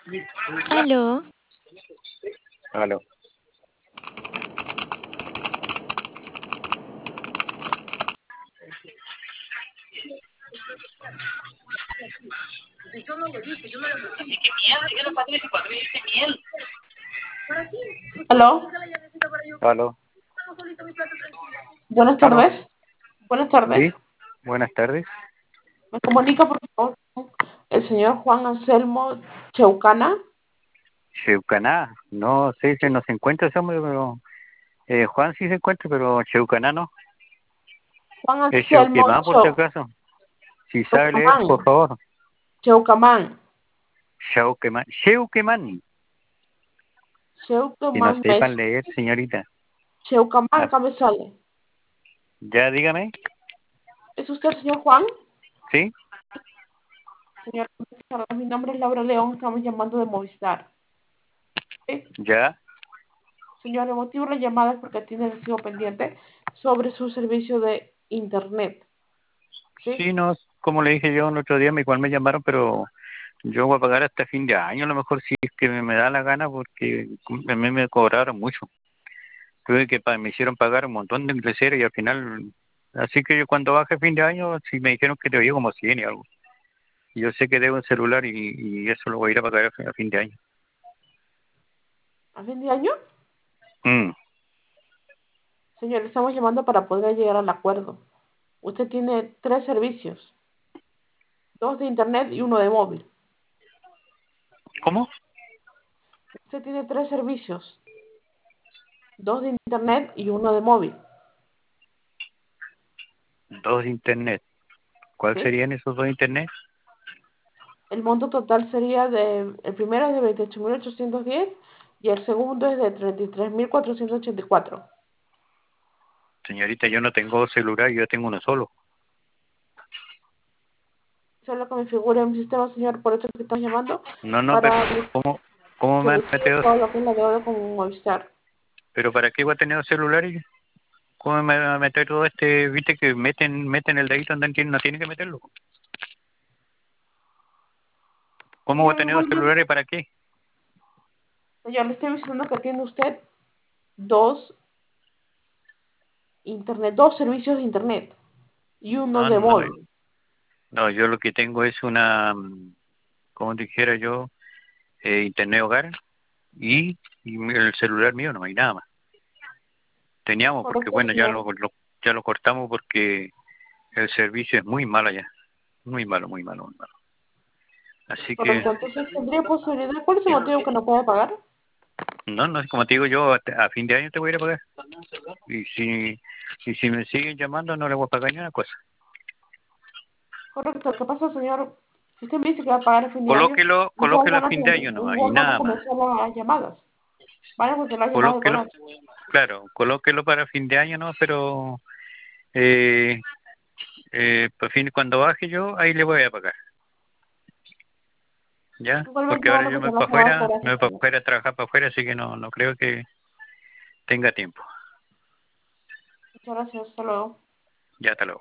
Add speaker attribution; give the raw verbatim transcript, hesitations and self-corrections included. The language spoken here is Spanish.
Speaker 1: Aló,
Speaker 2: Aló.
Speaker 3: Aló,
Speaker 2: Aló.
Speaker 3: buenas
Speaker 2: Aló.
Speaker 3: tardes. Buenas tardes.
Speaker 2: Sí. Buenas tardes.
Speaker 3: Me comunica, por favor, con el señor Juan Anselmo Cheucana.
Speaker 2: Cheucaná. No sé si no se encuentra ese hombre, pero eh, Juan sí se encuentra, pero Cheucaná no.
Speaker 3: Juan
Speaker 2: Es
Speaker 3: Anselmo
Speaker 2: Cheuquemán por si
Speaker 3: Cheu,
Speaker 2: acaso. Si sabe leer,
Speaker 3: Cheucamán.
Speaker 2: por favor.
Speaker 3: Cheucamán.
Speaker 2: Cheuquemán. Cheuquemán. Si no
Speaker 3: Cheucamán me
Speaker 2: sepan leer, señorita.
Speaker 3: Cheucamán,
Speaker 2: Ah,
Speaker 3: acá me sale.
Speaker 2: ya dígame.
Speaker 3: ¿Es usted el señor Juan?
Speaker 2: Sí.
Speaker 3: Señor, mi nombre es Laura León, estamos llamando de Movistar. ¿Sí?
Speaker 2: Ya.
Speaker 3: Señor, el motivo de la llamada es porque tiene recibo pendiente sobre su servicio de Internet. ¿Sí?
Speaker 2: Sí, no. Como le dije yo el otro día, igual me llamaron, pero yo voy a pagar hasta fin de año, a lo mejor si es que me, me da la gana, porque a mí me cobraron mucho. Tuve que pa- me hicieron pagar un montón de intereses y al final, así que yo cuando baje fin de año, sí me dijeron que debía como cien y algo. Y yo sé que debo un celular y, y eso lo voy a ir a pagar a fin, a fin de año.
Speaker 3: ¿A fin de año?
Speaker 2: Mm.
Speaker 3: Señor, estamos llamando para poder llegar al acuerdo. Usted tiene tres servicios, dos de internet y uno de móvil.
Speaker 2: ¿Cómo?
Speaker 3: Usted tiene tres servicios, dos de internet y uno de móvil.
Speaker 2: Dos de internet. ¿Cuáles
Speaker 3: ¿Sí?
Speaker 2: serían esos dos de internet?
Speaker 3: El monto total sería de, el primero es de veintiocho mil ochocientos diez y el segundo es de treinta y tres mil cuatrocientos ochenta y cuatro.
Speaker 2: Señorita, yo no tengo celular, yo tengo uno solo.
Speaker 3: Eso es lo que me figura en mi sistema, señor, por eso es que estamos llamando,
Speaker 2: No, no, pero
Speaker 3: para
Speaker 2: ¿cómo, cómo
Speaker 3: que
Speaker 2: me han
Speaker 3: liquide
Speaker 2: metido?
Speaker 3: todo lo que es la deuda con Movistar.
Speaker 2: ¿Pero para qué voy a tener dos celulares? ¿Cómo me van a meter todo este? ¿Viste que meten meten el dedito donde tiene- no tiene que meterlo? ¿Cómo voy a
Speaker 3: Señor,
Speaker 2: tener dos
Speaker 3: igualmente,
Speaker 2: celulares para qué?
Speaker 3: señor, le estoy diciendo que tiene usted dos internet, dos servicios de internet y uno
Speaker 2: No,
Speaker 3: de
Speaker 2: no,
Speaker 3: móvil.
Speaker 2: no, yo lo que tengo es una, mm, como dijera yo, eh, internet hogar y, y mi- el celular mío, no hay nada más. Teníamos, porque
Speaker 3: Correcto,
Speaker 2: bueno, ya
Speaker 3: señor.
Speaker 2: lo, lo- ya lo cortamos porque el servicio es muy malo allá. Muy malo, muy malo, muy malo. Así que,
Speaker 3: Correcto. Entonces, ¿tendría posibilidad? ¿Cuál es el motivo que no puede pagar?
Speaker 2: no, no, como te digo yo, a, a fin de año te voy a ir a pagar. Y si, y si me siguen llamando, no le voy a pagar ni una cosa.
Speaker 3: Correcto. ¿Qué pasa, señor? Si usted me dice que va a pagar a fin de año,
Speaker 2: Colóquelo,
Speaker 3: igual
Speaker 2: colóquelo a
Speaker 3: van a,
Speaker 2: fin de
Speaker 3: com-
Speaker 2: año nomás y
Speaker 3: igual van a
Speaker 2: nada más.
Speaker 3: comenzar las llamadas. Van a comenzar las llamadas de
Speaker 2: Colóquelo,
Speaker 3: cobranza.
Speaker 2: claro, colóquelo para fin de año, ¿no? Pero eh, eh, por fin, cuando baje yo, ahí le voy a pagar, ¿ya?
Speaker 3: Igualmente
Speaker 2: Porque
Speaker 3: van
Speaker 2: ahora
Speaker 3: a
Speaker 2: yo me
Speaker 3: comenzar
Speaker 2: voy para
Speaker 3: las llamadas de
Speaker 2: afuera, me
Speaker 3: cobranza,
Speaker 2: voy para
Speaker 3: señor.
Speaker 2: afuera a trabajar para afuera, así que no, no creo que tenga tiempo.
Speaker 3: Muchas gracias. Hasta luego.
Speaker 2: Ya, hasta luego.